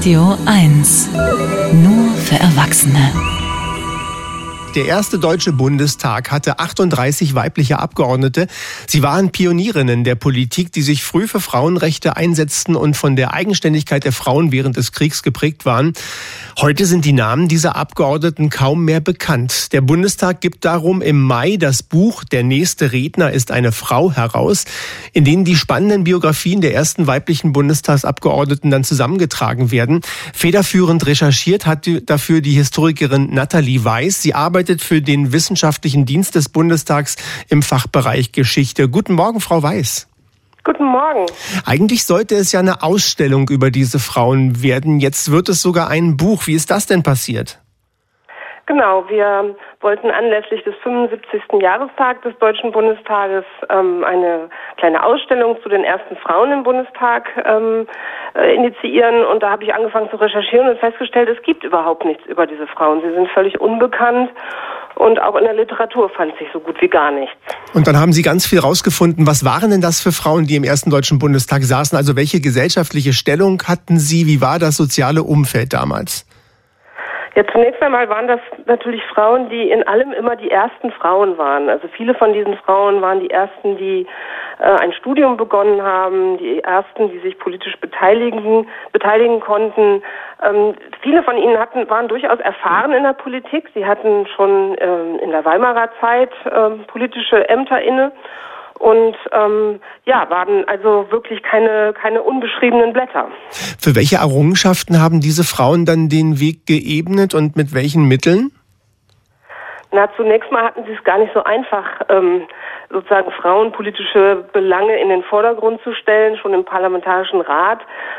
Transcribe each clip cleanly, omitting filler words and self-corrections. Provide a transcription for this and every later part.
Radio 1. Nur für Erwachsene. Der erste Deutsche Bundestag hatte 38 weibliche Abgeordnete. Sie waren Pionierinnen der Politik, die sich früh für Frauenrechte einsetzten und von der Eigenständigkeit der Frauen während des Kriegs geprägt waren. Heute sind die Namen dieser Abgeordneten kaum mehr bekannt. Der Bundestag gibt darum im Mai das Buch »Der nächste Redner ist eine Frau« heraus, in denen die spannenden Biografien der ersten weiblichen Bundestagsabgeordneten dann zusammengetragen werden. Federführend recherchiert hat dafür die Historikerin Nathalie Weiß. Sie arbeitet für den Wissenschaftlichen Dienst des Bundestags im Fachbereich Geschichte. Guten Morgen, Frau Weiß. Guten Morgen. Eigentlich sollte es ja eine Ausstellung über diese Frauen werden. Jetzt wird es sogar ein Buch. Wie ist das denn passiert? Genau, wir wollten anlässlich des 75. Jahrestags des Deutschen Bundestages eine kleine Ausstellung zu den ersten Frauen im Bundestag initiieren. Und da habe ich angefangen zu recherchieren und festgestellt, es gibt überhaupt nichts über diese Frauen. Sie sind völlig unbekannt und auch in der Literatur fand sich so gut wie gar nichts. Und dann haben Sie ganz viel rausgefunden. Was waren denn das für Frauen, die im ersten Deutschen Bundestag saßen? Also welche gesellschaftliche Stellung hatten sie? Wie war das soziale Umfeld damals? Ja, zunächst einmal waren das natürlich Frauen, die in allem immer die ersten Frauen waren. Also viele von diesen Frauen waren die ersten, die ein Studium begonnen haben, die ersten, die sich politisch beteiligen konnten. Viele von ihnen waren durchaus erfahren in der Politik. Sie hatten schon in der Weimarer Zeit politische Ämter inne. Und waren also wirklich keine unbeschriebenen Blätter. Für welche Errungenschaften haben diese Frauen dann den Weg geebnet und mit welchen Mitteln? Na, zunächst mal hatten sie es gar nicht so einfach, sozusagen frauenpolitische Belange in den Vordergrund zu stellen. Schon im Parlamentarischen Rat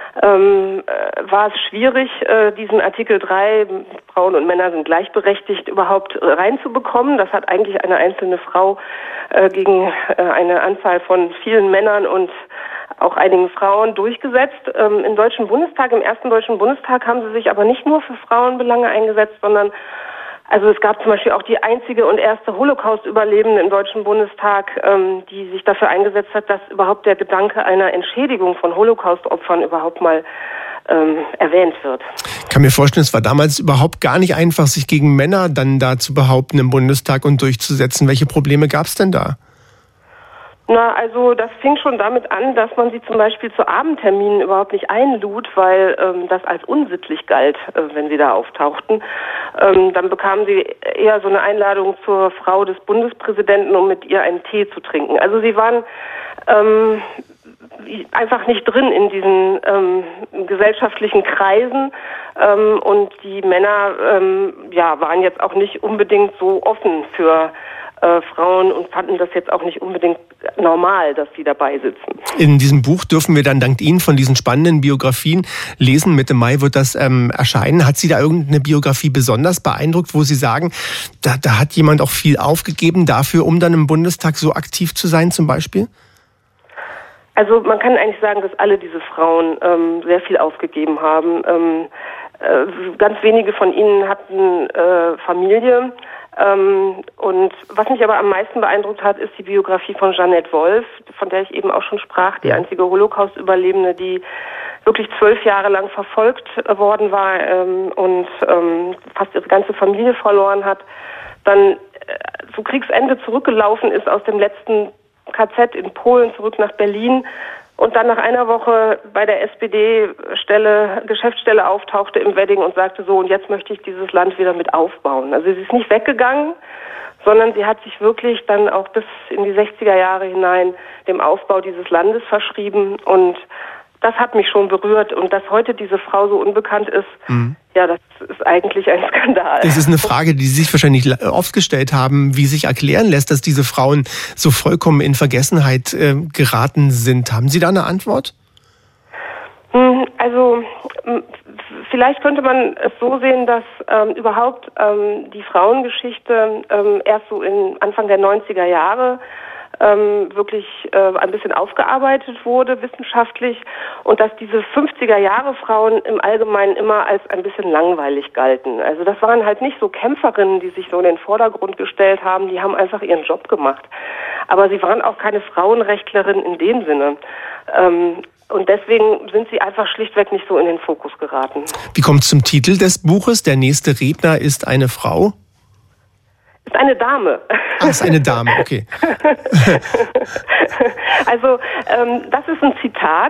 war es schwierig, diesen Artikel 3, Frauen und Männer sind gleichberechtigt, überhaupt reinzubekommen. Das hat eigentlich eine einzelne Frau gegen eine Anzahl von vielen Männern und auch einigen Frauen durchgesetzt. Im ersten Deutschen Bundestag haben sie sich aber nicht nur für Frauenbelange eingesetzt, sondern es gab zum Beispiel auch die einzige und erste Holocaust-Überlebende im Deutschen Bundestag, die sich dafür eingesetzt hat, dass überhaupt der Gedanke einer Entschädigung von Holocaust-Opfern überhaupt mal erwähnt wird. Ich kann mir vorstellen, es war damals überhaupt gar nicht einfach, sich gegen Männer dann da zu behaupten im Bundestag und durchzusetzen. Welche Probleme gab es denn da? Na, das fing schon damit an, dass man sie zum Beispiel zu Abendterminen überhaupt nicht einlud, weil das als unsittlich galt, wenn sie da auftauchten. Dann bekamen sie eher so eine Einladung zur Frau des Bundespräsidenten, um mit ihr einen Tee zu trinken. Also sie waren einfach nicht drin in diesen gesellschaftlichen Kreisen und die Männer waren jetzt auch nicht unbedingt so offen für Frauen und fanden das jetzt auch nicht unbedingt normal, dass sie dabei sitzen. In diesem Buch dürfen wir dann dank Ihnen von diesen spannenden Biografien lesen. Mitte Mai wird das erscheinen. Hat Sie da irgendeine Biografie besonders beeindruckt, wo Sie sagen, da hat jemand auch viel aufgegeben dafür, um dann im Bundestag so aktiv zu sein zum Beispiel? Also man kann eigentlich sagen, dass alle diese Frauen sehr viel aufgegeben haben. Ganz wenige von ihnen hatten Familie. Und was mich aber am meisten beeindruckt hat, ist die Biografie von Jeanette Wolf, von der ich eben auch schon sprach, die einzige Holocaust-Überlebende, die wirklich 12 Jahre lang verfolgt worden war und fast ihre ganze Familie verloren hat, dann zu Kriegsende zurückgelaufen ist aus dem letzten KZ in Polen zurück nach Berlin und dann nach einer Woche bei der SPD-Geschäftsstelle auftauchte im Wedding und sagte so, und jetzt möchte ich dieses Land wieder mit aufbauen. Also sie ist nicht weggegangen, sondern sie hat sich wirklich dann auch bis in die 60er Jahre hinein dem Aufbau dieses Landes verschrieben und das hat mich schon berührt und dass heute diese Frau so unbekannt ist, ja, das ist eigentlich ein Skandal. Das ist eine Frage, die Sie sich wahrscheinlich oft gestellt haben, wie sich erklären lässt, dass diese Frauen so vollkommen in Vergessenheit geraten sind. Haben Sie da eine Antwort? Also vielleicht könnte man es so sehen, dass überhaupt die Frauengeschichte erst so Anfang der 90er Jahre wirklich ein bisschen aufgearbeitet wurde wissenschaftlich und dass diese 50er Jahre Frauen im Allgemeinen immer als ein bisschen langweilig galten. Also das waren halt nicht so Kämpferinnen, die sich so in den Vordergrund gestellt haben, die haben einfach ihren Job gemacht. Aber sie waren auch keine Frauenrechtlerin in dem Sinne. Und deswegen sind sie einfach schlichtweg nicht so in den Fokus geraten. Wie kommt es zum Titel des Buches? Der nächste Redner ist eine Frau? Ist eine Dame. Ach, ist eine Dame, okay. Also, das ist ein Zitat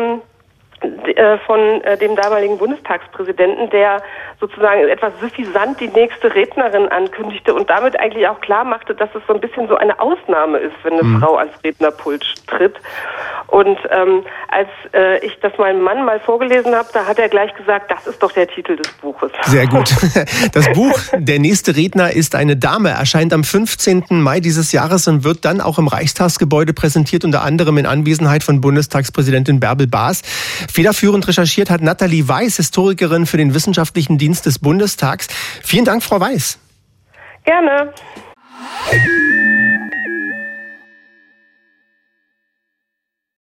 von dem damaligen Bundestagspräsidenten, der sozusagen etwas suffisant die nächste Rednerin ankündigte und damit eigentlich auch klar machte, dass es so ein bisschen so eine Ausnahme ist, wenn eine Frau ans Rednerpult tritt. Und als ich das meinem Mann mal vorgelesen habe, da hat er gleich gesagt, das ist doch der Titel des Buches. Sehr gut. Das Buch Der nächste Redner ist eine Dame erscheint am 15. Mai dieses Jahres und wird dann auch im Reichstagsgebäude präsentiert, unter anderem in Anwesenheit von Bundestagspräsidentin Bärbel Baas. Federführend recherchiert hat Nathalie Weiß, Historikerin für den Wissenschaftlichen Dienst des Bundestags. Vielen Dank, Frau Weiß. Gerne.